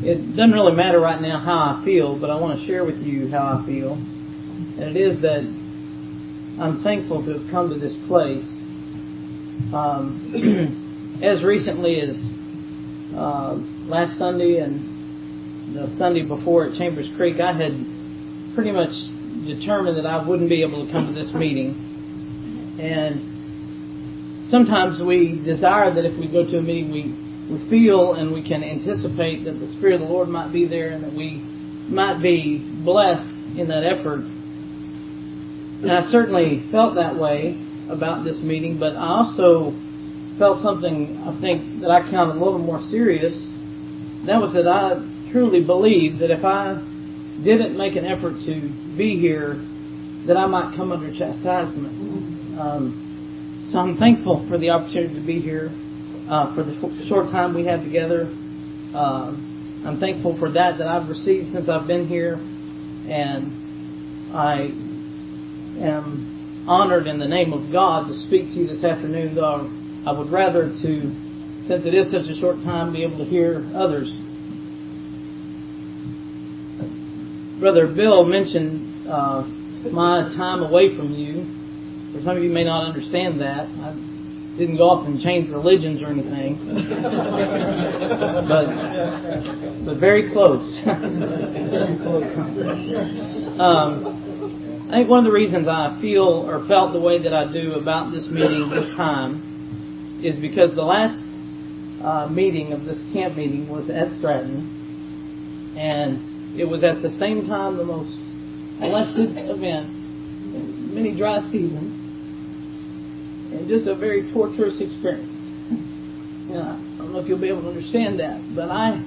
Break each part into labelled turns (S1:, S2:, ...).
S1: It doesn't really matter right now how I feel, but I want to share with you how I feel. And it is that I'm thankful to have come to this place. As recently as last Sunday and the Sunday before at Chambers Creek, I had pretty much determined that I wouldn't be able to come to this meeting. And sometimes we desire that if we go to a meeting, we feel and we can anticipate that the Spirit of the Lord might be there and that we might be blessed in that effort. And I certainly felt that way about this meeting, but I also felt something, I think, that I counted a little more serious. That was that I truly believed that if I didn't make an effort to be here, that I might come under chastisement. So I'm thankful for the opportunity to be here for the short time we have together. I'm thankful for that I've received since I've been here, and I am honored in the name of God to speak to you this afternoon, though I would rather since it is such a short time, be able to hear others. Brother Bill mentioned my time away from you. For some of you may not understand that. I didn't go off and change religions or anything. but very close. Very close. I think one of the reasons I feel or felt the way that I do about this meeting this time is because the last meeting of this camp meeting was at Stratton, and it was at the same time the most blessed event in many dry seasons, and just a very torturous experience. And I don't know if you'll be able to understand that, but I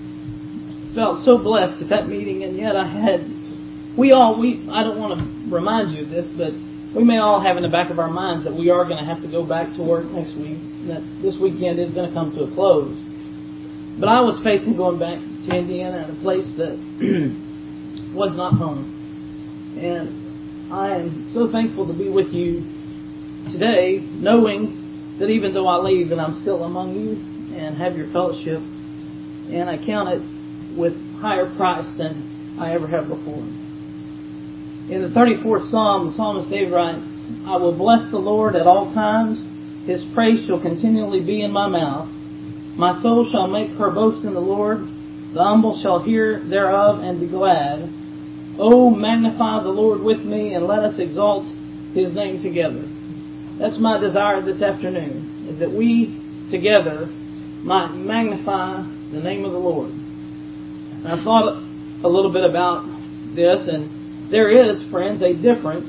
S1: felt so blessed at that meeting, and yet I don't want to remind you of this, but we may all have in the back of our minds that we are going to have to go back to work next week, and that this weekend is going to come to a close. But I was facing going back to Indiana at a place that was not home. And I am so thankful to be with you today, knowing that even though I leave, that I'm still among you and have your fellowship. And I count it with higher price than I ever have before. In the 34th Psalm, the psalmist David writes, I will bless the Lord at all times. His praise shall continually be in my mouth. My soul shall make her boast in the Lord. The humble shall hear thereof and be glad. Oh, magnify the Lord with me, and let us exalt His name together. That's my desire this afternoon, is that we together might magnify the name of the Lord. And I thought a little bit about this, and there is, friends, a difference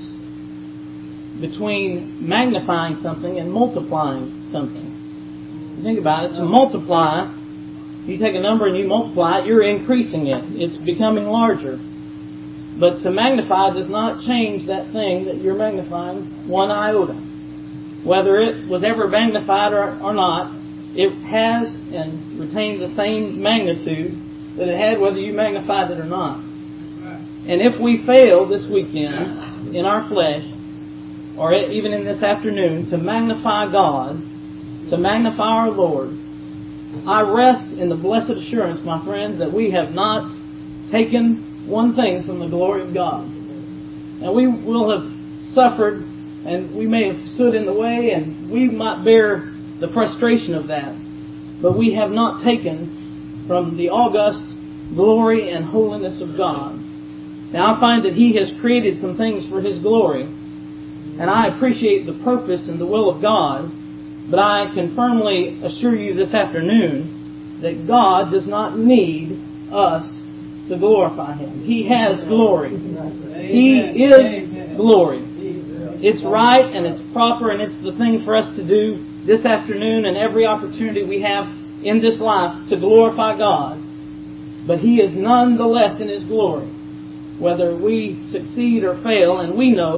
S1: between magnifying something and multiplying something. Think about it. To multiply, you take a number and you multiply it, you're increasing it. It's becoming larger. But to magnify does not change that thing that you're magnifying one iota. Whether it was ever magnified or not, it has and retains the same magnitude that it had whether you magnified it or not. And if we fail this weekend in our flesh, or even in this afternoon, to magnify God, to magnify our Lord, I rest in the blessed assurance, my friends, that we have not taken one thing from the glory of God. And we will have suffered, and we may have stood in the way, and we might bear the frustration of that. But we have not taken from the august glory and holiness of God. Now I find that He has created some things for His glory, and I appreciate the purpose and the will of God, but I can firmly assure you this afternoon that God does not need us to glorify Him. He has glory. He is glory. It's right and it's proper and it's the thing for us to do this afternoon and every opportunity we have in this life to glorify God. But He is none the less in His glory, whether we succeed or fail, and we know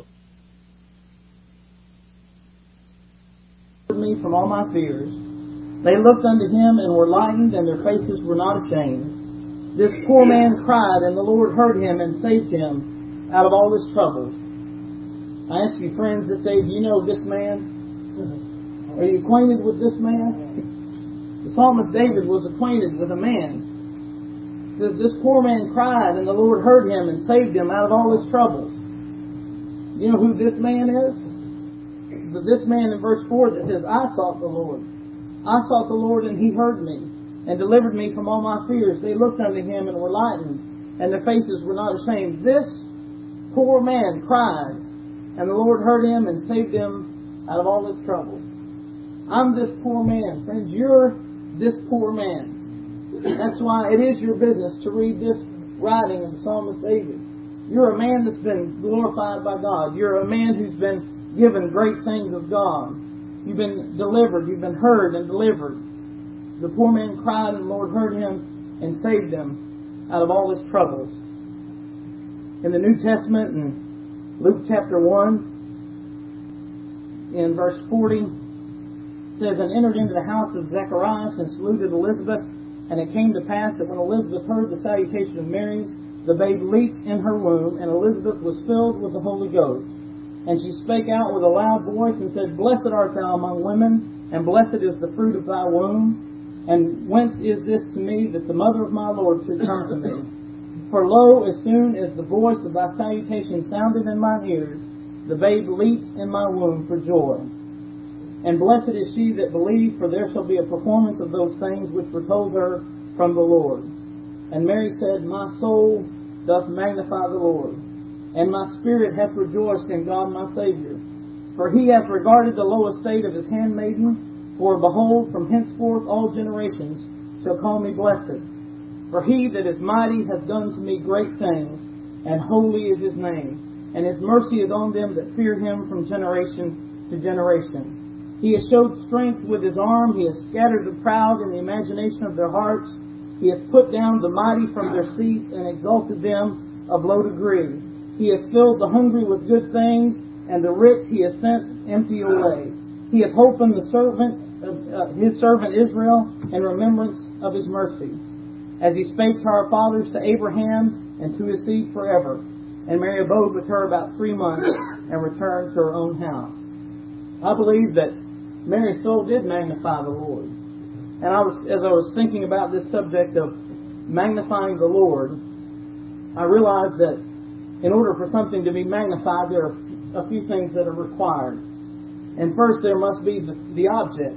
S1: me from all my fears. They looked unto Him and were lightened, and their faces were not ashamed. This poor man cried, and the Lord heard him and saved him out of all his troubles. I ask you, friends, this day, do you know this man? Are you acquainted with this man? The psalmist David was acquainted with a man It says, this poor man cried, and the Lord heard him and saved him out of all his troubles. You know who this man is? This man in verse 4 that says, I sought the Lord. I sought the Lord, and He heard me, and delivered me from all my fears. They looked unto Him and were lightened, and their faces were not ashamed. This poor man cried, and the Lord heard him and saved him out of all his trouble. I'm this poor man. Friends, you're this poor man. That's why it is your business to read this writing of the psalmist David. You're a man that's been glorified by God. You're a man who's been given great things of God. You've been delivered. You've been heard and delivered. The poor man cried, and the Lord heard him and saved him out of all his troubles. In the New Testament, in Luke chapter 1, in verse 40, it says, and entered into the house of Zacharias and saluted Elizabeth. And it came to pass that when Elizabeth heard the salutation of Mary, the babe leaped in her womb, and Elizabeth was filled with the Holy Ghost. And she spake out with a loud voice and said, Blessed art thou among women, and blessed is the fruit of thy womb. And whence is this to me, that the mother of my Lord should come to me? For lo, as soon as the voice of thy salutation sounded in mine ears, the babe leaped in my womb for joy. And blessed is she that believed, for there shall be a performance of those things which were told her from the Lord. And Mary said, My soul doth magnify the Lord, and my spirit hath rejoiced in God my Saviour. For He hath regarded the low estate of His handmaiden. For behold, from henceforth all generations shall call me blessed. For He that is mighty hath done to me great things, and holy is His name. And His mercy is on them that fear Him from generation to generation. He has showed strength with His arm. He has scattered the proud in the imagination of their hearts. He hath put down the mighty from their seats, and exalted them of low degree. He hath filled the hungry with good things, and the rich He hath sent empty away. He hath holpen the servant His servant Israel in remembrance of His mercy, as He spake to our fathers, to Abraham, and to his seed forever. And Mary abode with her about 3 months, and returned to her own house. I believe that Mary's soul did magnify the Lord. And as I was thinking about this subject of magnifying the Lord, I realized that in order for something to be magnified, there are a few things that are required. And first, there must be the object.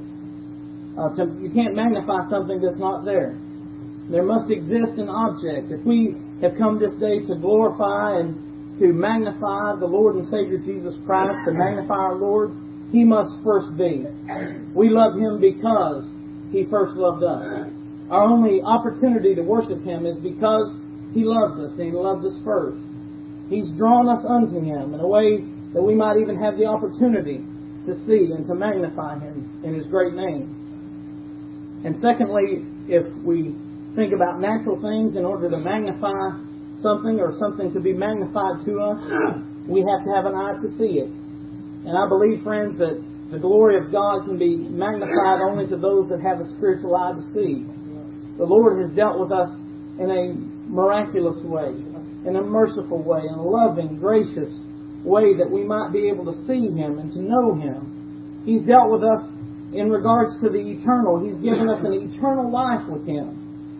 S1: You can't magnify something that's not there. There must exist an object. If we have come this day to glorify and to magnify the Lord and Savior Jesus Christ, to magnify our Lord, He must first be. We love Him because He first loved us. Our only opportunity to worship Him is because He loves us, and He loved us first. He's drawn us unto Him in a way that we might even have the opportunity to see and to magnify Him in His great name. And secondly, if we think about natural things, in order to magnify something or something to be magnified to us, we have to have an eye to see it. And I believe, friends, that the glory of God can be magnified only to those that have a spiritual eye to see. The Lord has dealt with us in a miraculous way, in a merciful way, in a loving, gracious way that we might be able to see Him and to know Him. He's dealt with us in regards to the eternal. He's given us an eternal life with Him.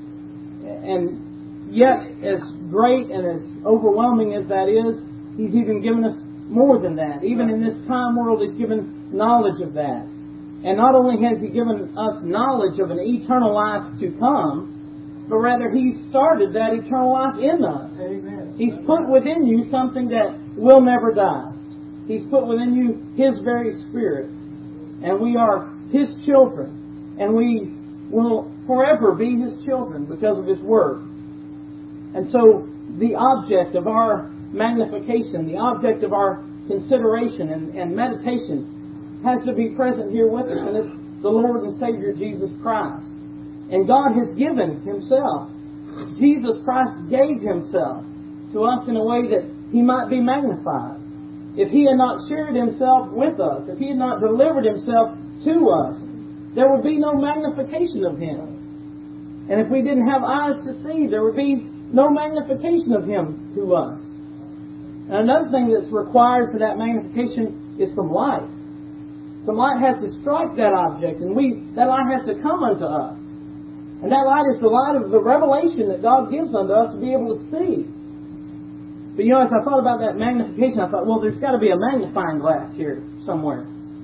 S1: And yet, as great and as overwhelming as that is, He's even given us more than that. Even in this time world, He's given knowledge of that. And not only has He given us knowledge of an eternal life to come, but rather He started that eternal life in us. Amen. He's put within you something that will never die. He's put within you His very Spirit. And we are His children. And we will forever be His children because of His Word. And so the object of our magnification, the object of our consideration and meditation has to be present here with us, and it's the Lord and Savior Jesus Christ. And God has given Himself. Jesus Christ gave Himself to us in a way that He might be magnified. If He had not shared Himself with us, if He had not delivered Himself to us, there would be no magnification of Him. And if we didn't have eyes to see, there would be no magnification of Him to us. And another thing that's required for that magnification is some light. Some light has to strike that object, and that light has to come unto us. And that light is the light of the revelation that God gives unto us to be able to see. But you know, as I thought about that magnification, I thought, well, there's got to be a magnifying glass here somewhere.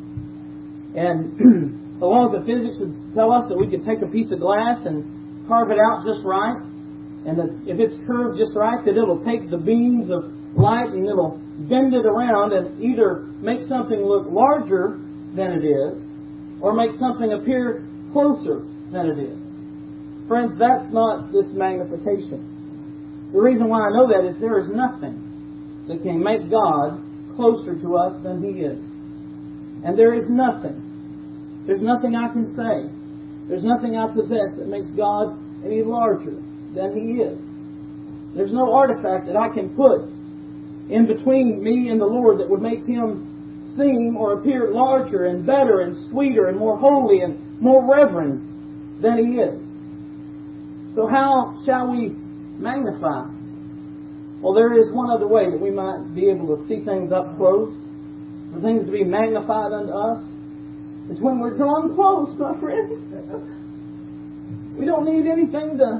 S1: And the laws of physics would tell us that we could take a piece of glass and carve it out just right. And that if it's curved just right, that it'll take the beams of light and it'll bend it around and either make something look larger than it is or make something appear closer than it is. Friends, that's not this magnification. The reason why I know that is there is nothing that can make God closer to us than He is. And there is nothing. There's nothing I can say. There's nothing I possess that makes God any larger than He is. There's no artifact that I can put in between me and the Lord that would make Him seem or appear larger and better and sweeter and more holy and more reverend than He is. So how shall we magnify? Well, there is one other way that we might be able to see things up close, for things to be magnified unto us. It's when we're drawn close, my friend. We don't need anything to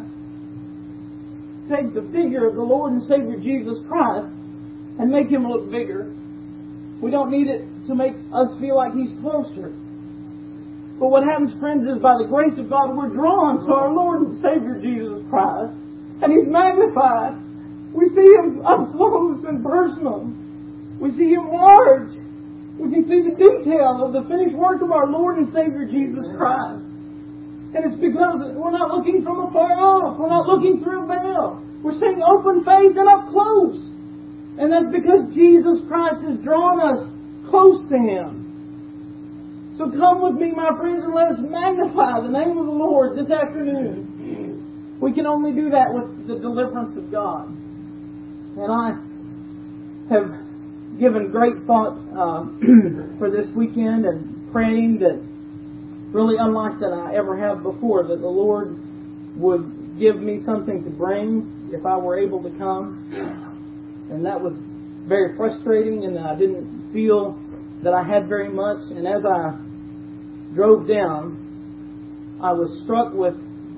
S1: take the figure of the Lord and Savior Jesus Christ and make Him look bigger. We don't need it to make us feel like He's closer. But what happens, friends, is by the grace of God, we're drawn to our Lord and Savior Jesus Christ. And He's magnified. We see Him up close and personal. We see Him large. We can see the detail of the finished work of our Lord and Savior Jesus Christ. And it's because we're not looking from afar off. We're not looking through a veil. We're seeing open face and up close. And that's because Jesus Christ has drawn us close to Him. So come with me, my friends, and let us magnify the name of the Lord this afternoon. We can only do that with the deliverance of God. And I have given great thought for this weekend and praying that, really unlike that I ever have before, that the Lord would give me something to bring if I were able to come. And that was very frustrating, and I didn't feel that I had very much. And as I drove down, I was struck with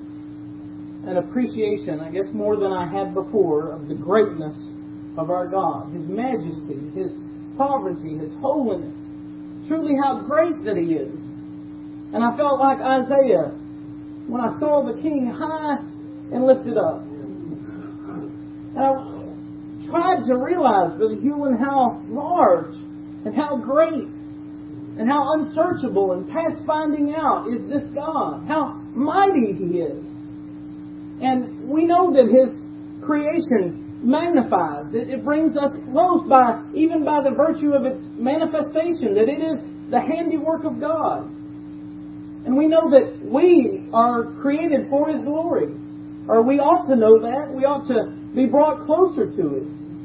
S1: an appreciation, I guess more than I had before, of the greatness of our God, His majesty, His sovereignty, His holiness. Truly how great that He is. And I felt like Isaiah when I saw the King high and lifted up. And I tried to realize, Brother Hewlin, how large and how great and how unsearchable and past finding out is this God. How mighty He is. And we know that His creation magnifies. It brings us close even by the virtue of its manifestation, that it is the handiwork of God. And we know that we are created for His glory. Or we ought to know that. We ought to be brought closer to it.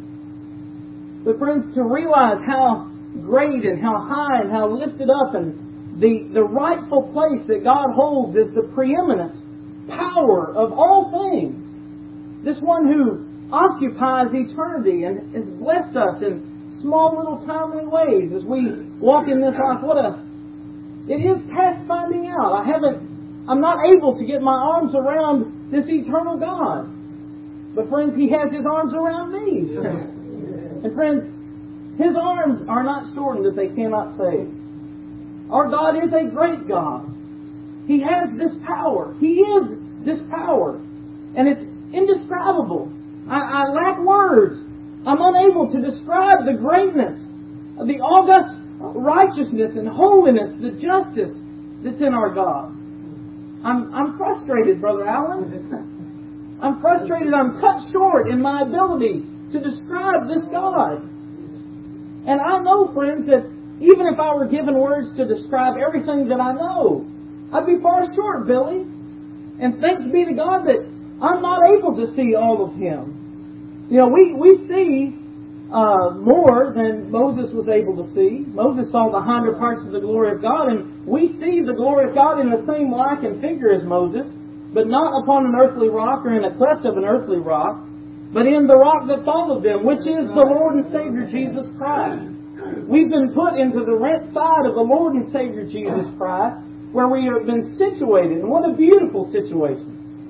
S1: But friends, to realize how great and how high and how lifted up and the rightful place that God holds as the preeminent power of all things. This one who occupies eternity and has blessed us in small little timely ways as we walk in this life. It is past finding out. I'm not able to get my arms around this eternal God. But friends, He has His arms around me. And friends, His arms are not shortened that they cannot save. Our God is a great God. He has this power. He is this power. And it's indescribable. I lack words. I'm unable to describe the greatness of the august righteousness and holiness, the justice that's in our God. I'm frustrated, Brother Allen. I'm frustrated. I'm cut short in my ability to describe this God. And I know, friends, that even if I were given words to describe everything that I know, I'd be far short, Billy. And thanks be to God that I'm not able to see all of Him. You know, we see more than Moses was able to see. Moses saw the hinder parts of the glory of God, and we see the glory of God in the same like and figure as Moses, but not upon an earthly rock or in a cleft of an earthly rock, but in the rock that followed them, which is the Lord and Savior Jesus Christ. We've been put into the rent side of the Lord and Savior Jesus Christ, where we have been situated. And what a beautiful situation.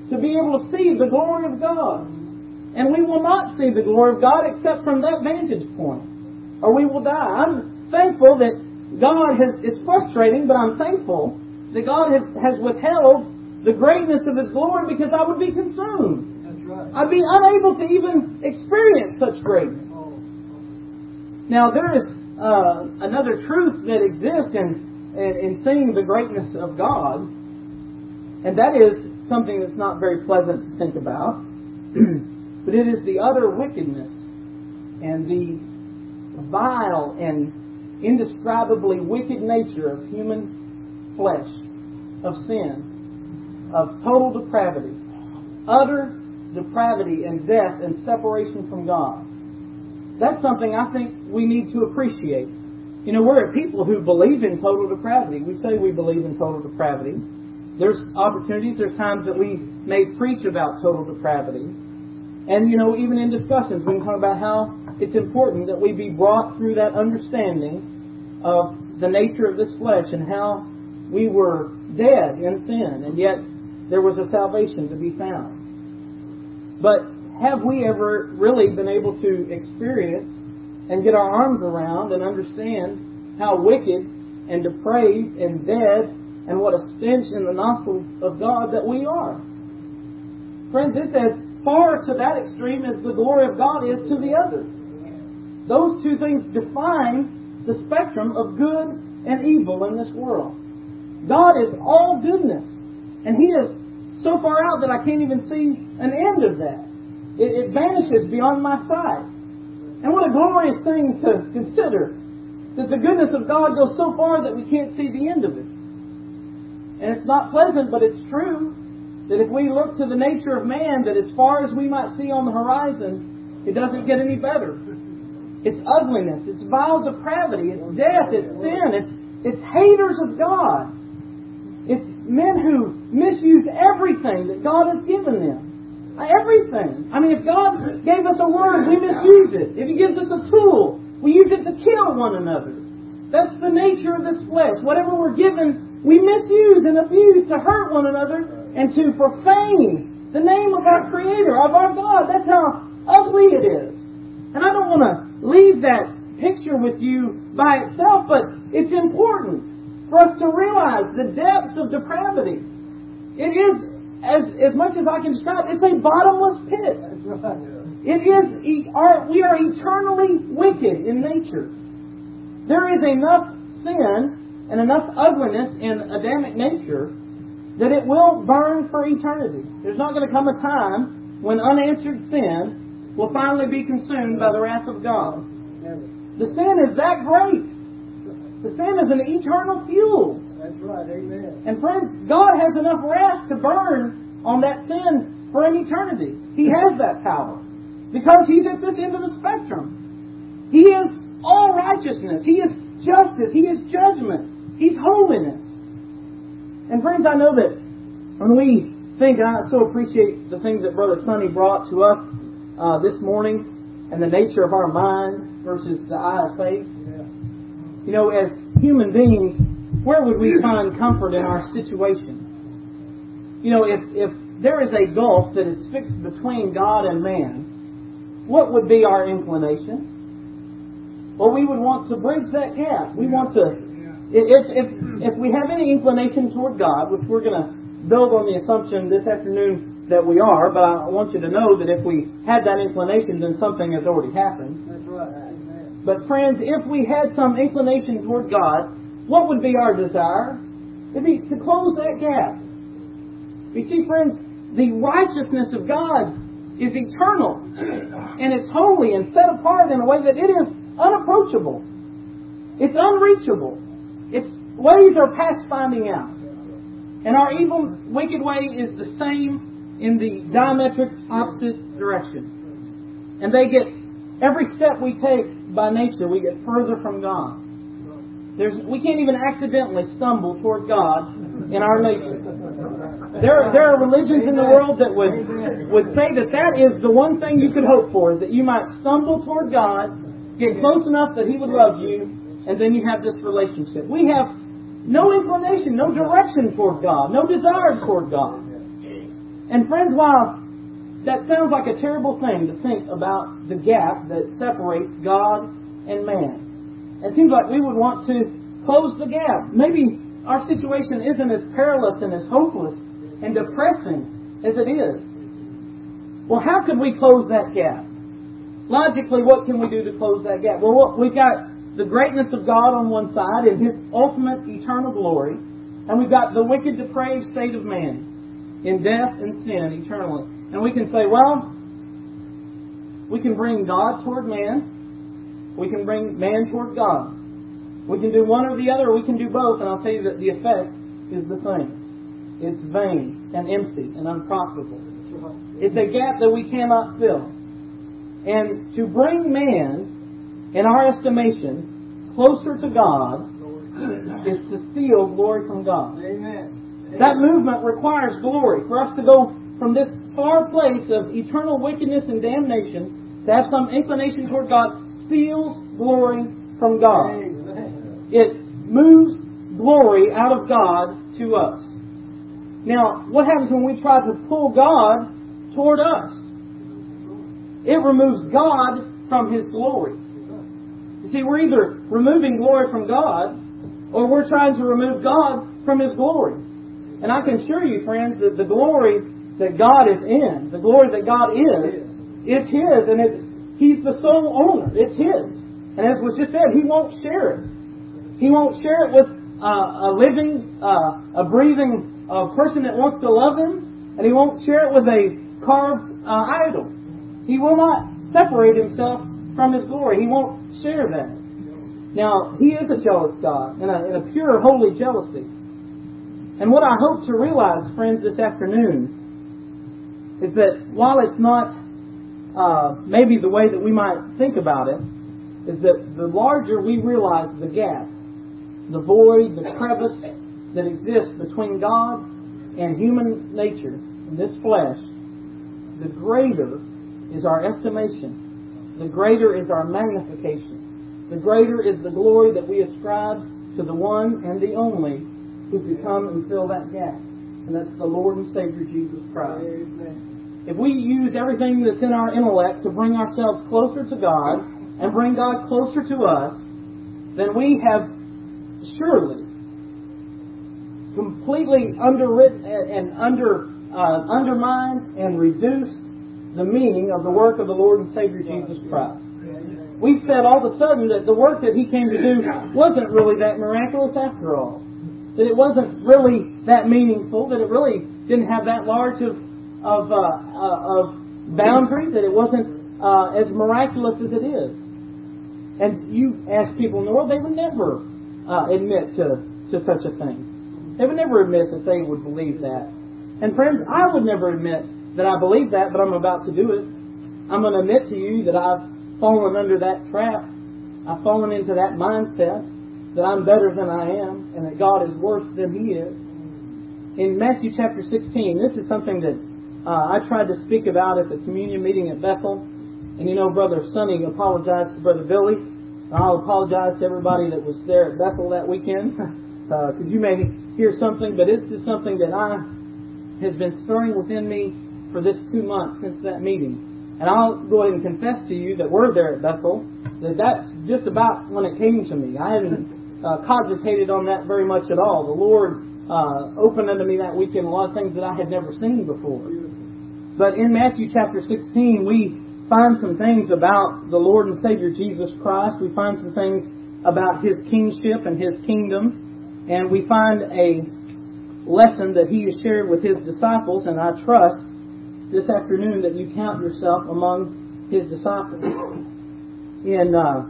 S1: to be able to see the glory of God. And we will not see the glory of God except from that vantage point, or we will die. I'm thankful that God it's frustrating, but I'm thankful that God has withheld the greatness of His glory because I would be consumed.
S2: That's right.
S1: I'd be unable to even experience such greatness. Now, there is another truth that exists in seeing the greatness of God, and that is something that's not very pleasant to think about, but it is the utter wickedness and the vile and indescribably wicked nature of human flesh, of sin, of total depravity, utter depravity and death and separation from God. That's something I think we need to appreciate. You know, we're a people who believe in total depravity. We say we believe in total depravity. There's opportunities, there's times that we may preach about total depravity. And, you know, even in discussions, we can talk about how it's important that we be brought through that understanding of the nature of this flesh and how we were dead in sin, and yet there was a salvation to be found. But have we ever really been able to experience and get our arms around and understand how wicked and depraved and dead and what a stench in the nostrils of God that we are? Friends, it's as far to that extreme as the glory of God is to the other. Those two things define the spectrum of good and evil in this world. God is all goodness, and He is so far out that I can't even see an end of that. It vanishes beyond my sight. And what a glorious thing to consider, that the goodness of God goes so far that we can't see the end of it. And it's not pleasant, but it's true, that if we look to the nature of man, that as far as we might see on the horizon, it doesn't get any better. It's ugliness, it's vile depravity, it's death, it's sin, it's haters of God. It's men who misuse everything that God has given them. Everything. I mean, if God gave us a word, we misuse it. If He gives us a tool, we use it to kill one another. That's the nature of this flesh. Whatever we're given, we misuse and abuse to hurt one another and to profane the name of our Creator, of our God. That's how ugly it is. And I don't want to leave that picture with you by itself, but it's important for us to realize the depths of depravity. It is, as much as I can describe, it's a bottomless pit. It is. We are eternally wicked in nature. There is enough sin and enough ugliness in Adamic nature that it will burn for eternity. There's not going to come a time when unanswered sin will finally be consumed by the wrath of God. The sin is that great. The sin is an eternal fuel.
S2: That's right, amen.
S1: And friends, God has enough wrath to burn on that sin for an eternity. He has that power. Because He's at this end of the spectrum. He is all righteousness. He is justice. He is judgment. He's holiness. And friends, I know that when we think, I so appreciate the things that Brother Sonny brought to us this morning, and the nature of our mind versus the eye of faith.
S2: Yeah.
S1: You know, as human beings, where would we find comfort in our situation? You know, if there is a gulf that is fixed between God and man, what would be our inclination? Well, we would want to bridge that gap. We want to, if we have any inclination toward God, which we're going to build on the assumption this afternoon that we are, but I want you to know that if we had that inclination, then something has already happened.
S2: That's right. Amen.
S1: But friends, if we had some inclination toward God, what would be our desire? It'd be to close that gap. You see, friends, the righteousness of God is eternal, and it's holy and set apart in a way that it is unapproachable. It's unreachable. Its ways are past finding out. And our evil, wicked way is the same in the diametric opposite direction. And they get, every step we take by nature, we get further from God. We can't even accidentally stumble toward God in our nature. There are religions in the world that would say that is the one thing you could hope for, is that you might stumble toward God, get close enough that He would love you, and then you have this relationship. We have no inclination, no direction toward God, no desire toward God. And friends, while that sounds like a terrible thing to think about the gap that separates God and man, it seems like we would want to close the gap. Maybe our situation isn't as perilous and as hopeless and depressing as it is. Well, how could we close that gap? Logically, what can we do to close that gap? Well, we've got the greatness of God on one side and His ultimate eternal glory, and we've got the wicked, depraved state of man in death and sin eternally. And we can say, well, we can bring God toward man, we can bring man toward God. We can do one or the other, or we can do both, and I'll tell you that the effect is the same. It's vain and empty and unprofitable. It's a gap that we cannot fill. And to bring man, in our estimation, closer to God is to steal glory from God.
S2: Amen.
S1: That movement requires glory. For us to go from this far place of eternal wickedness and damnation to have some inclination toward God steals glory from God.
S2: Amen.
S1: It moves glory out of God to us. Now, what happens when we try to pull God toward us? It removes God from His glory. You see, we're either removing glory from God, or we're trying to remove God from His glory. And I can assure you, friends, that the glory that God is in, the glory that God is, it's His, and He's the sole owner. It's His. And as was just said, He won't share it. He won't share it with a living, a breathing person that wants to love Him, and He won't share it with a carved idol. He will not separate Himself from His glory. He won't share that. Now, He is a jealous God, in a pure, holy jealousy. And what I hope to realize, friends, this afternoon is that while it's not maybe the way that we might think about it, is that the larger we realize the gap, the void, the crevice that exists between God and human nature, in this flesh, the greater is our estimation. The greater is our magnification. The greater is the glory that we ascribe to the one and the only who can come and fill that gap. And that's the Lord and Savior Jesus Christ.
S2: Amen.
S1: If we use everything that's in our intellect to bring ourselves closer to God and bring God closer to us, then we have surely completely underwritten and undermined and reduced the meaning of the work of the Lord and Savior Jesus Christ. We've said all of a sudden that the work that He came to do wasn't really that miraculous after all. That it wasn't really that meaningful. That it really didn't have that large of boundary. That it wasn't as miraculous as it is. And you ask people in the world, they would never admit to such a thing. They would never admit that they would believe that. And friends, I would never admit that I believe that, but I'm about to do it. I'm going to admit to you that I've fallen under that trap. I've fallen into that mindset that I'm better than I am and that God is worse than He is. In Matthew chapter 16, this is something that I tried to speak about at the communion meeting at Bethel. And you know, Brother Sonny apologized to Brother Billy. I'll apologize to everybody that was there at Bethel that weekend because you may hear something, but it's just something that has been stirring within me for this 2 months since that meeting. And I'll go ahead and confess to you that we're there at Bethel, that's just about when it came to me. I hadn't cogitated on that very much at all. The Lord opened unto me that weekend a lot of things that I had never seen before. But in Matthew chapter 16, we find some things about the Lord and Savior Jesus Christ. We find some things about His kingship and His kingdom. And we find a lesson that He has shared with His disciples, and I trust this afternoon that you count yourself among His disciples. In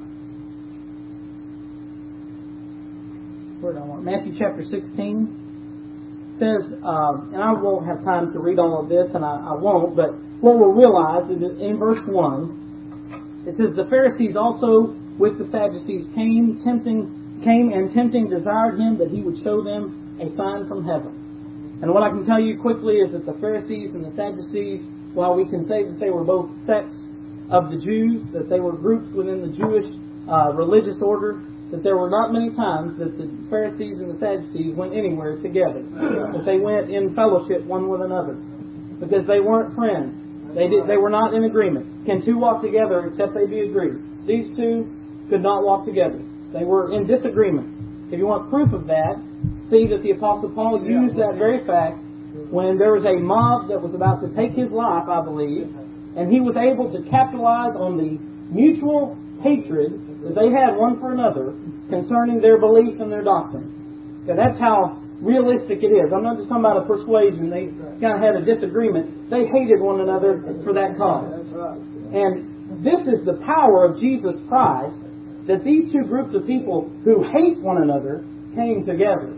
S1: Matthew chapter 16 says, and I won't have time to read all of this, and I won't, but what we'll realize is that in verse 1, it says, the Pharisees also with the Sadducees came and tempting desired Him that He would show them a sign from heaven. And what I can tell you quickly is that the Pharisees and the Sadducees, while we can say that they were both sects of the Jews, that they were groups within the Jewish religious order, that there were not many times that the Pharisees and the Sadducees went anywhere together, that they went in fellowship one with another. because they weren't friends. They were not in agreement. Can two walk together except they be agreed? These two could not walk together. They were in disagreement. If you want proof of that, see that the Apostle Paul used that very fact when there was a mob that was about to take his life, I believe, and he was able to capitalize on the mutual hatred that they had one for another concerning their belief and their doctrine. Okay, that's how realistic it is. I'm not just talking about a persuasion. They kind of had a disagreement. They hated one another for that cause. And this is the power of Jesus Christ, that these two groups of people who hate one another came together.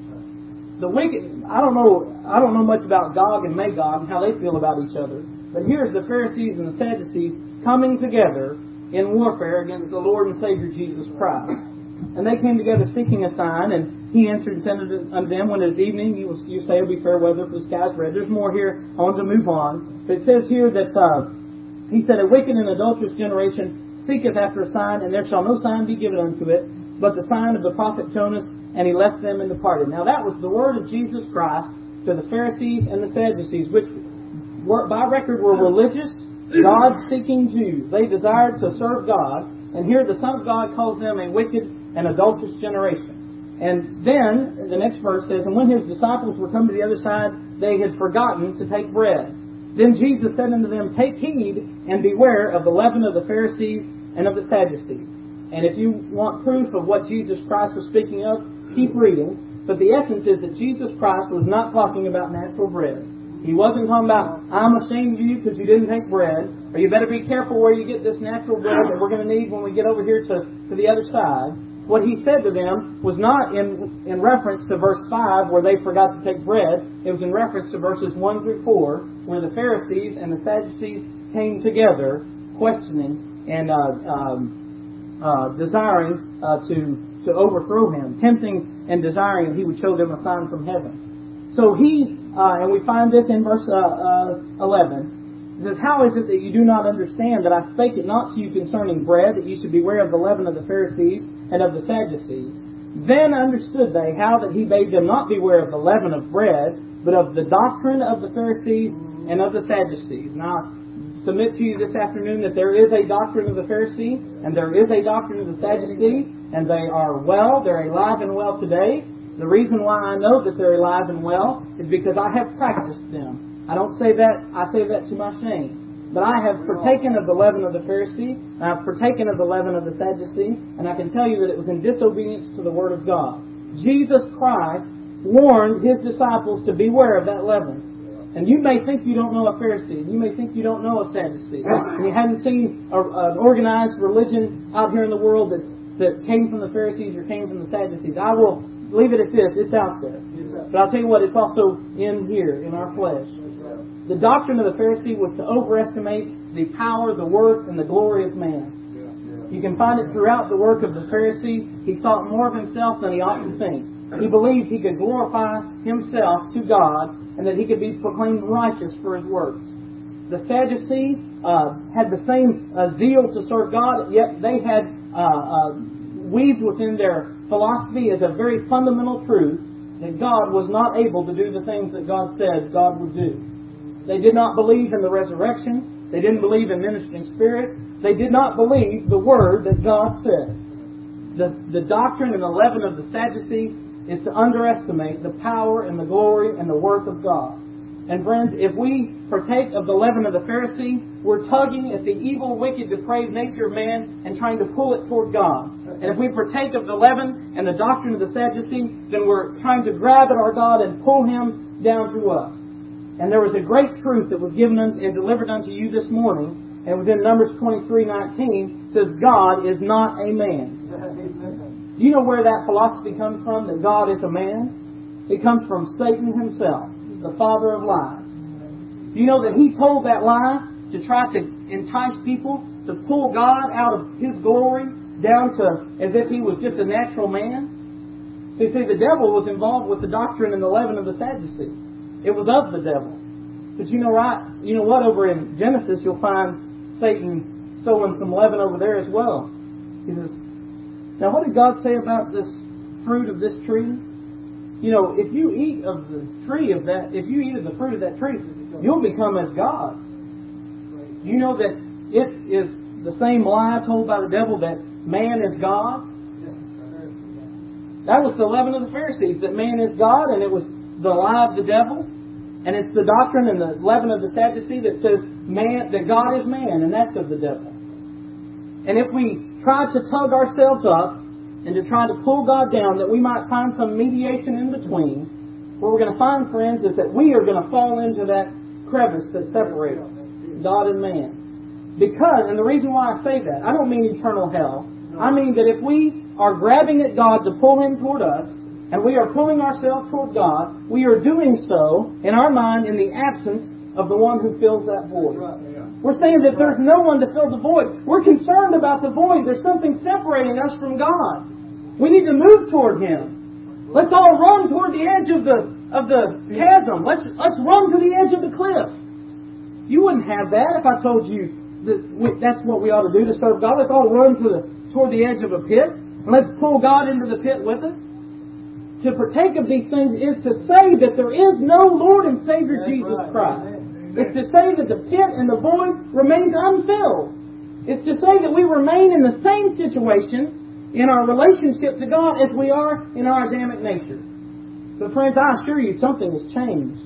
S1: The wicked, I don't know much about Gog and Magog and how they feel about each other. But here's the Pharisees and the Sadducees coming together in warfare against the Lord and Savior Jesus Christ. And they came together seeking a sign, and he answered and said unto them, when it is evening, you say it'll be fair weather, for the sky is red. There's more here. I want to move on. But it says here that he said, a wicked and adulterous generation seeketh after a sign, and there shall no sign be given unto it, but the sign of the prophet Jonas. And he left them and departed. Now that was the word of Jesus Christ to the Pharisees and the Sadducees, which by record were religious, God-seeking Jews. They desired to serve God. And here the Son of God calls them a wicked and adulterous generation. And then the next verse says, and when his disciples were come to the other side, they had forgotten to take bread. Then Jesus said unto them, take heed and beware of the leaven of the Pharisees and of the Sadducees. And if you want proof of what Jesus Christ was speaking of, keep reading. But the essence is that Jesus Christ was not talking about natural bread. He wasn't talking about, I'm ashamed of you because you didn't take bread, or you better be careful where you get this natural bread that we're going to need when we get over here to the other side. What he said to them was not in reference to verse 5 where they forgot to take bread. It was in reference to verses 1 through 4 where the Pharisees and the Sadducees came together questioning and desiring to overthrow him, tempting and desiring that he would show them a sign from heaven. So and we find this in verse 11. It says, how is it that you do not understand that I spake it not to you concerning bread, that you should beware of the leaven of the Pharisees and of the Sadducees? Then understood they how that he bade them not beware of the leaven of bread, but of the doctrine of the Pharisees and of the Sadducees. Now, I submit to you this afternoon that there is a doctrine of the Pharisee and there is a doctrine of the Sadducee, and they're alive and well today. The reason why I know that they're alive and well is because I have practiced them. I don't say that, I say that to my shame. But I have partaken of the leaven of the Pharisee, and I have partaken of the leaven of the Sadducee, and I can tell you that it was in disobedience to the Word of God. Jesus Christ warned His disciples to beware of that leaven. And you may think you don't know a Pharisee, and you may think you don't know a Sadducee, and you haven't seen an organized religion out here in the world that came from the Pharisees or came from the Sadducees. I will leave it at this. It's out there. But I'll tell you what, it's also in here, in our flesh. The doctrine of the Pharisee was to overestimate the power, the worth, and the glory of man. You can find it throughout the work of the Pharisee. He thought more of himself than he ought to think. He believed he could glorify himself to God and that he could be proclaimed righteous for his works. The Sadducee had the same zeal to serve God, yet they had weaved within their philosophy as a very fundamental truth that God was not able to do the things that God said God would do. They did not believe in the resurrection. They didn't believe in ministering spirits. They did not believe the word that God said. The doctrine and the leaven of the Sadducee is to underestimate the power and the glory and the worth of God. And friends, if we partake of the leaven of the Pharisee, we're tugging at the evil, wicked, depraved nature of man and trying to pull it toward God. And if we partake of the leaven and the doctrine of the Sadducee, then we're trying to grab at our God and pull Him down to us. And there was a great truth that was given and delivered unto you this morning, and it was in Numbers 23:19. It says, God is not a man. Do you know where that philosophy comes from, that God is a man? It comes from Satan himself, the father of lies. Do you know that he told that lie to try to entice people, to pull God out of His glory down to as if He was just a natural man? So you see, the devil was involved with the doctrine and the leaven of the Sadducee. It was of the devil. But you know what? Over in Genesis, you'll find Satan sowing some leaven over there as well. He says, now what did God say about this fruit of this tree? if you eat of the tree of that, if you eat of the fruit of that tree, you'll become as gods. You know that it is the same lie told by the devil that man is God? That was the leaven of the Pharisees, that man is God, and it was the lie of the devil. And it's the doctrine and the leaven of the Sadducee that says that God is man, and that's of the devil. And if we try to tug ourselves up and to try to pull God down, that we might find some mediation in between, what we're going to find, friends, is that we are going to fall into that crevice that separates God and man. Because, and the reason why I say that, I don't mean eternal hell. I mean that if we are grabbing at God to pull Him toward us, and we are pulling ourselves toward God, we are doing so, in our mind, in the absence of the one who fills that void. We're saying that there's no one to fill the void. We're concerned about the void. There's something separating us from God. We need to move toward Him. Let's all run toward the edge of the chasm. Let's run to the edge of the cliff. You wouldn't have that if I told you that's what we ought to do to serve God. Let's all run toward the edge of a pit, and let's pull God into the pit with us. To partake of these things is to say that there is no Lord and Savior Jesus Christ. It's to say that the pit and the void remains unfilled. It's to say that we remain in the same situation in our relationship to God as we are in our Adamic nature. So friends, I assure you something has changed.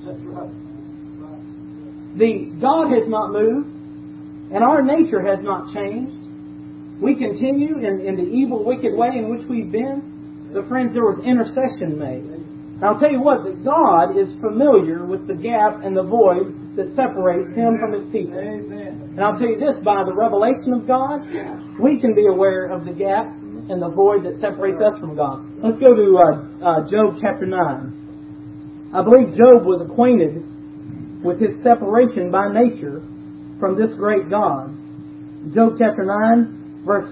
S1: God has not moved, and our nature has not changed. We continue in the evil, wicked way in which we've been. But friends, there was intercession made. And I'll tell you what, that God is familiar with the gap and the void that separates Him from His people. And I'll tell you this, by the revelation of God, we can be aware of the gap and the void that separates us from God. Let's go to Job chapter 9. I believe Job was acquainted with his separation by nature from this great God. Job chapter 9, verse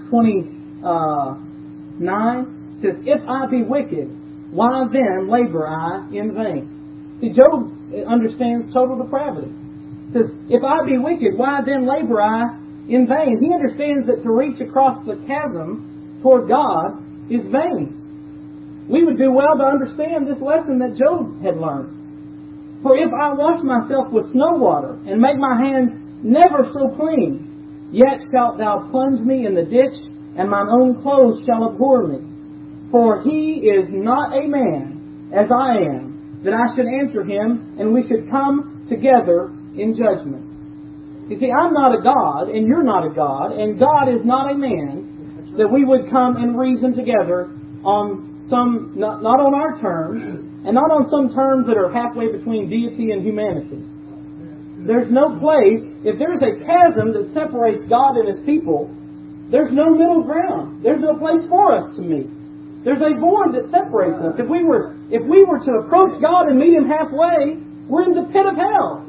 S1: 29 says, "If I be wicked, why then labor I in vain?" See, Job understands total depravity. He says, "If I be wicked, why then labor I in vain?" He understands that to reach across the chasm toward God is vain. We would do well to understand this lesson that Job had learned. "For if I wash myself with snow water, and make my hands never so clean, yet shalt thou plunge me in the ditch, and mine own clothes shall abhor me. For he is not a man, as I am, that I should answer him, and we should come together in judgment." You see, I'm not a God, and you're not a God, and God is not a man, that we would come and reason together on some, not on our terms, and not on some terms that are halfway between deity and humanity. There's no place, if there's a chasm that separates God and His people, there's no middle ground. There's no place for us to meet. There's a void that separates us. If we were to approach God and meet Him halfway, we're in the pit of hell.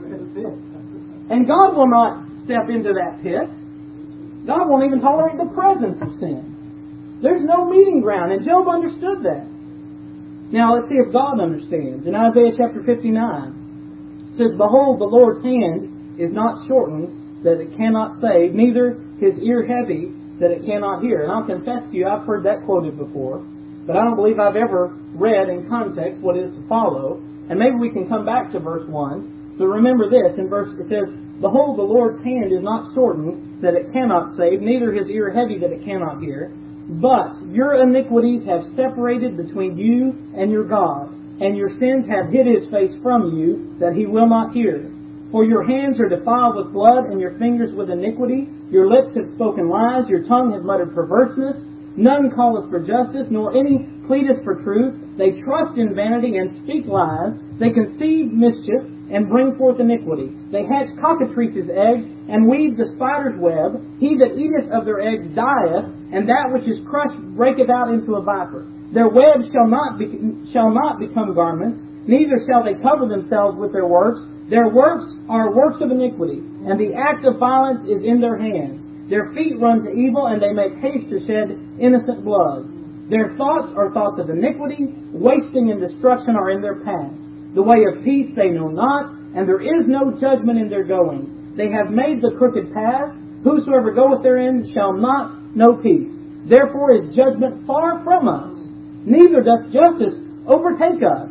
S1: And God will not step into that pit. God won't even tolerate the presence of sin. There's no meeting ground, and Job understood that. Now let's see if God understands. In Isaiah chapter 59, it says, "Behold, the Lord's hand is not shortened, that it cannot save, neither His ear heavy, that it cannot hear." And I'll confess to you, I've heard that quoted before, but I don't believe I've ever read in context what is to follow. And maybe we can come back to verse 1. But remember this, it says, "Behold, the Lord's hand is not shortened, that it cannot save, neither His ear heavy, that it cannot hear. But your iniquities have separated between you and your God, and your sins have hid His face from you, that He will not hear. For your hands are defiled with blood, and your fingers with iniquity. Your lips have spoken lies, your tongue has muttered perverseness. None calleth for justice, nor any pleadeth for truth. They trust in vanity and speak lies. They conceive mischief and bring forth iniquity. They hatch cockatrices' eggs and weave the spider's web. He that eateth of their eggs dieth, and that which is crushed breaketh out into a viper. Their webs shall not become garments, neither shall they cover themselves with their works. Their works are works of iniquity, and the act of violence is in their hands. Their feet run to evil, and they make haste to shed innocent blood. Their thoughts are thoughts of iniquity, wasting and destruction are in their paths. The way of peace they know not, and there is no judgment in their goings. They have made the crooked paths. Whosoever goeth therein shall not know peace. Therefore is judgment far from us, neither doth justice overtake us.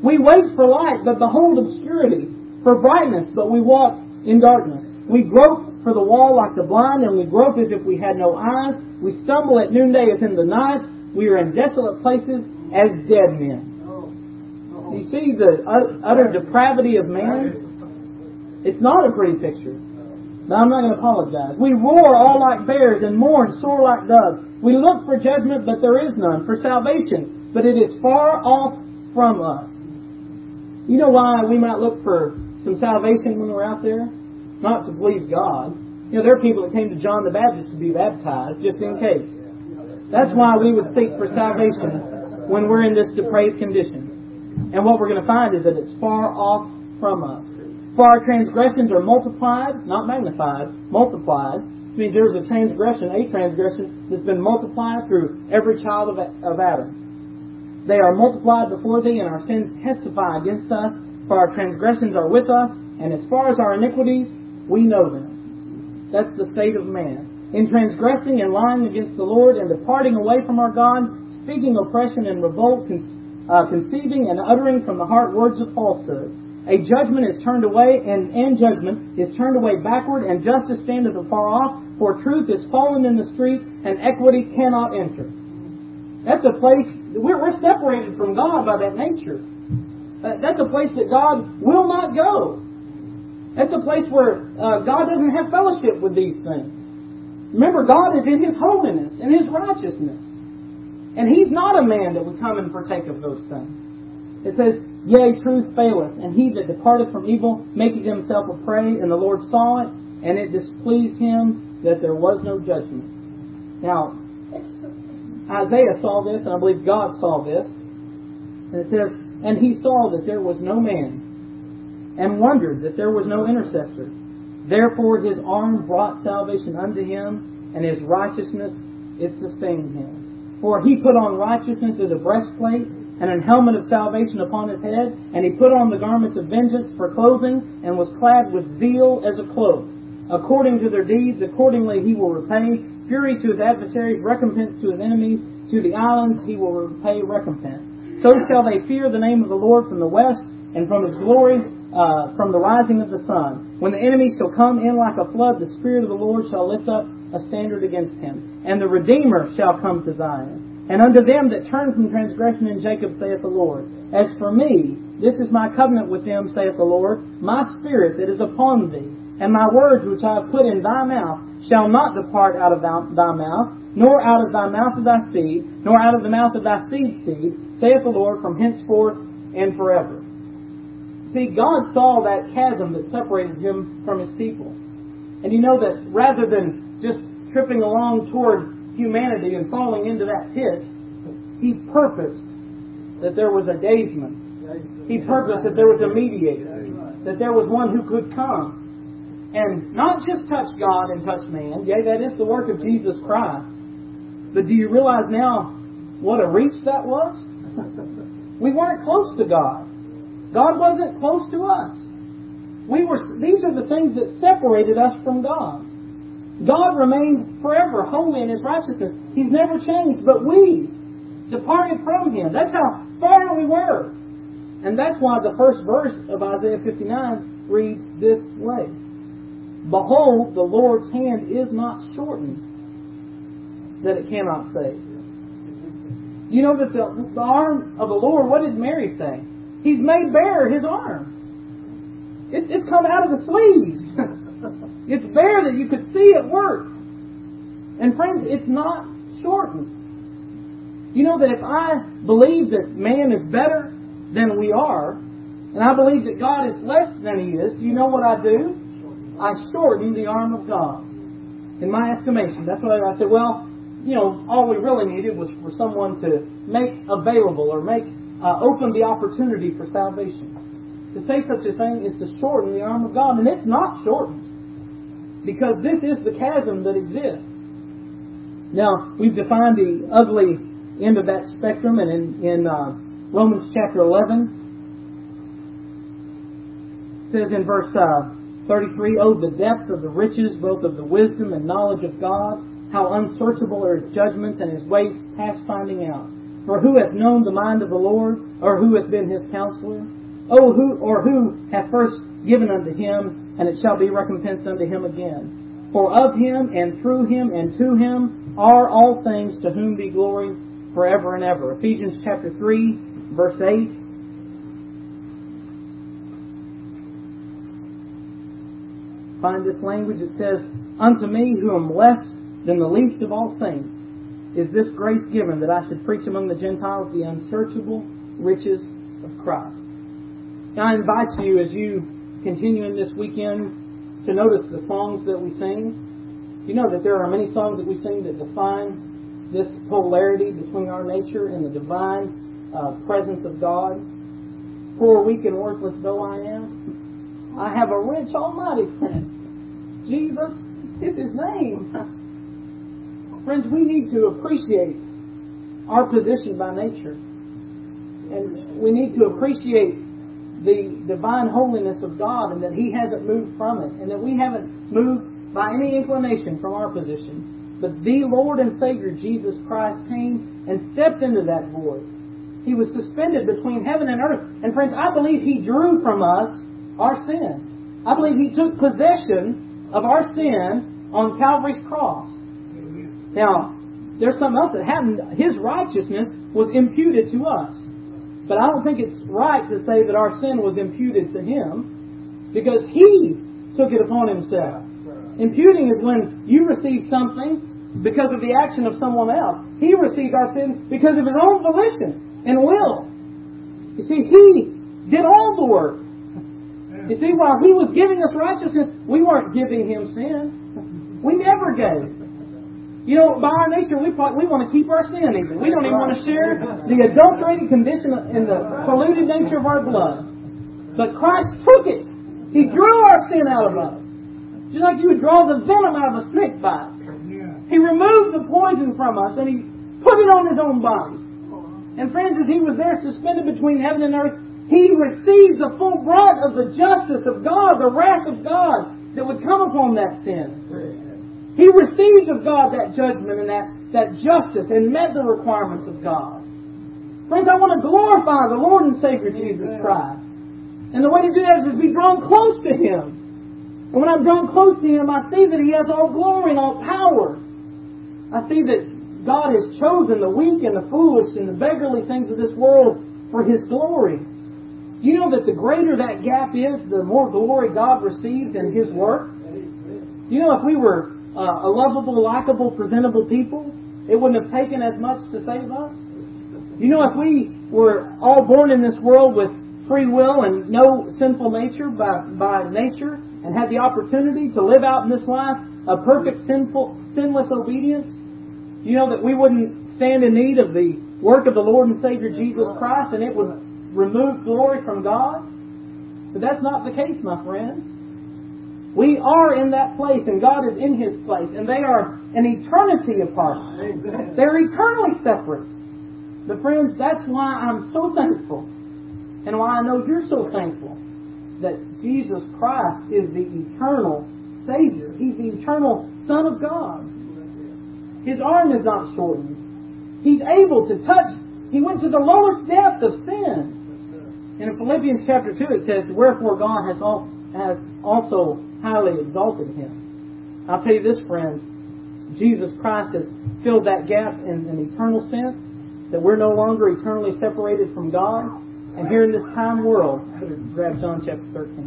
S1: We wait for light, but behold obscurity. For brightness, but we walk in darkness. We grope for the wall like the blind, and we grope as if we had no eyes. We stumble at noonday as in the night. We are in desolate places as dead men. You see the utter depravity of man? It's not a pretty picture. Now, I'm not going to apologize. We roar all like bears and mourn sore like doves. We look for judgment, but there is none. For salvation, but it is far off from us. You know why we might look for some salvation when we're out there? Not to please God. You know, there are people that came to John the Baptist to be baptized, just in case. That's why we would seek for salvation when we're in this depraved condition. And what we're going to find is that it's far off from us. For our transgressions are multiplied, not magnified, multiplied. It means there's a transgression that's been multiplied through every child of Adam. They are multiplied before thee, and our sins testify against us. For our transgressions are with us, and as far as our iniquities, we know them. That's the state of man. In transgressing and lying against the Lord, and departing away from our God, speaking oppression and revolt, conceiving and uttering from the heart words of falsehood. A judgment is turned away, and judgment is turned away backward, and justice standeth afar off, for truth is fallen in the street, and equity cannot enter. That's a place, we're separated from God by that nature. That's a place that God will not go. That's a place where God doesn't have fellowship with these things. Remember, God is in His holiness and His righteousness. And He's not a man that would come and partake of those things. It says, yea, truth faileth, and he that departeth from evil maketh himself a prey, and the Lord saw it, and it displeased Him that there was no judgment. Now, Isaiah saw this, and I believe God saw this. And it says, and he saw that there was no man, and wondered that there was no intercessor. Therefore his arm brought salvation unto him, and his righteousness it sustained him. For he put on righteousness as a breastplate, and an helmet of salvation upon his head, and he put on the garments of vengeance for clothing, and was clad with zeal as a cloak. According to their deeds, accordingly he will repay fury to his adversaries, recompense to his enemies. To the islands he will repay recompense. So shall they fear the name of the Lord from the west, and from His glory from the rising of the sun. When the enemy shall come in like a flood, the Spirit of the Lord shall lift up a standard against him. And the Redeemer shall come to Zion. And unto them that turn from transgression in Jacob, saith the Lord, as for me, this is my covenant with them, saith the Lord, my Spirit that is upon thee, and my words which I have put in thy mouth shall not depart out of thy mouth, nor out of thy mouth of thy seed, nor out of the mouth of thy seed's seed, saith the Lord, from henceforth and forever. See, God saw that chasm that separated Him from His people. And you know that rather than just tripping along toward humanity and falling into that pit, He purposed that there was a daysman. He purposed that there was a mediator, that there was one who could come and not just touch God and touch man. Yea, that is the work of Jesus Christ. But do you realize now what a reach that was? We weren't close to God. God wasn't close to us. These are the things that separated us from God. God remained forever holy in His righteousness. He's never changed, but we departed from Him. That's how far we were. And that's why the first verse of Isaiah 59 reads this way. Behold, the Lord's hand is not shortened, that it cannot save. You know that the arm of the Lord, what did Mary say? He's made bare His arm. It's come out of the sleeves. It's bare that you could see it work. And friends, it's not shortened. You know that if I believe that man is better than we are, and I believe that God is less than He is, do you know what I do? I shorten the arm of God. In my estimation. That's what I said, well, you know, all we really needed was for someone to make available or open the opportunity for salvation. To say such a thing is to shorten the arm of God. And it's not shortened. Because this is the chasm that exists. Now, we've defined the ugly end of that spectrum. And in Romans chapter 11, it says in verse 33, oh, the depth of the riches, both of the wisdom and knowledge of God. How unsearchable are His judgments and His ways past finding out. For who hath known the mind of the Lord, or who hath been his counselor? Oh, who hath first given unto him, and it shall be recompensed unto him again. For of him, and through him, and to him are all things, to whom be glory forever and ever. Ephesians chapter 3, verse 8. Find this language. It says, Unto me, who am less than the least of all saints, is this grace given, that I should preach among the Gentiles the unsearchable riches of Christ. Now I invite you, as you continue in this weekend, to notice the songs that we sing. You know that there are many songs that we sing that define this polarity between our nature and the divine presence of God. Poor, weak, and worthless though I am, I have a rich, almighty friend. Jesus is His name. Friends, we need to appreciate our position by nature. And we need to appreciate the divine holiness of God, and that He hasn't moved from it, and that we haven't moved by any inclination from our position. But the Lord and Savior Jesus Christ came and stepped into that void. He was suspended between heaven and earth. And friends, I believe He drew from us our sin. I believe He took possession of our sin on Calvary's cross. Now, there's something else that happened. His righteousness was imputed to us. But I don't think it's right to say that our sin was imputed to Him, because He took it upon Himself. Imputing is when you receive something because of the action of someone else. He received our sin because of His own volition and will. You see, He did all the work. You see, while He was giving us righteousness, we weren't giving Him sin. We never gave. You know, by our nature, we want to keep our sin even. We don't even want to share the adulterated condition and the polluted nature of our blood. But Christ took it. He drew our sin out of us. Just like you would draw the venom out of a snake bite. He removed the poison from us and He put it on His own body. And friends, as He was there suspended between heaven and earth, He received the full brunt of the justice of God, the wrath of God that would come upon that sin. He received of God that judgment and that justice, and met the requirements of God. Friends, I want to glorify the Lord and Savior Jesus Christ. And the way to do that is to be drawn close to Him. And when I'm drawn close to Him, I see that He has all glory and all power. I see that God has chosen the weak and the foolish and the beggarly things of this world for His glory. You know that the greater that gap is, the more glory God receives in His work. You know, if we were a lovable, likable, presentable people, it wouldn't have taken as much to save us. You know, if we were all born in this world with free will and no sinful nature by nature, and had the opportunity to live out in this life a perfect sinless obedience, you know that we wouldn't stand in need of the work of the Lord and Savior Jesus Christ, and it would remove glory from God. But that's not the case, my friends. We are in that place, and God is in His place, and they are an eternity apart. They're eternally separate. But friends, that's why I'm so thankful, and why I know you're so thankful, that Jesus Christ is the eternal Savior. He's the eternal Son of God. His arm is not shortened. He's able to touch. He went to the lowest depth of sin. And in Philippians chapter 2 it says, Wherefore God has also highly exalted Him. I'll tell you this, friends. Jesus Christ has filled that gap in an eternal sense, that we're no longer eternally separated from God. And here in this time world, I better grab John chapter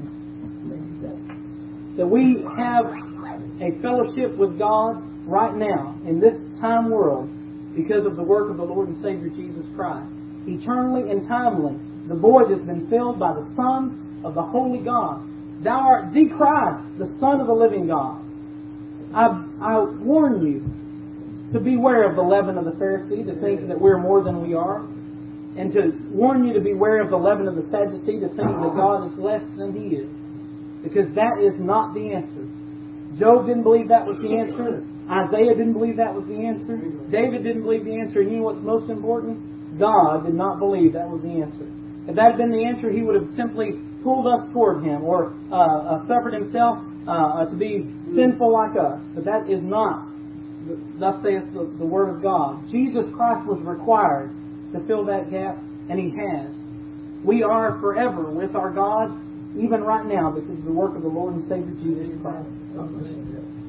S1: 13. That we have a fellowship with God right now, in this time world, because of the work of the Lord and Savior Jesus Christ. Eternally and timely, the void has been filled by the Son of the Holy God. Thou art the Christ, the Son of the living God. I warn you to beware of the leaven of the Pharisee, to think that we're more than we are. And to warn you to beware of the leaven of the Sadducee, to think that God is less than He is. Because that is not the answer. Job didn't believe that was the answer. Isaiah didn't believe that was the answer. David didn't believe the answer. And you know what's most important? God did not believe that was the answer. If that had been the answer, He would have simply pulled us toward Him, or suffered Himself to be sinful like us. But that is not, thus saith the Word of God. Jesus Christ was required to fill that gap, and He has. We are forever with our God, even right now, because of the work of the Lord and Savior Jesus Christ.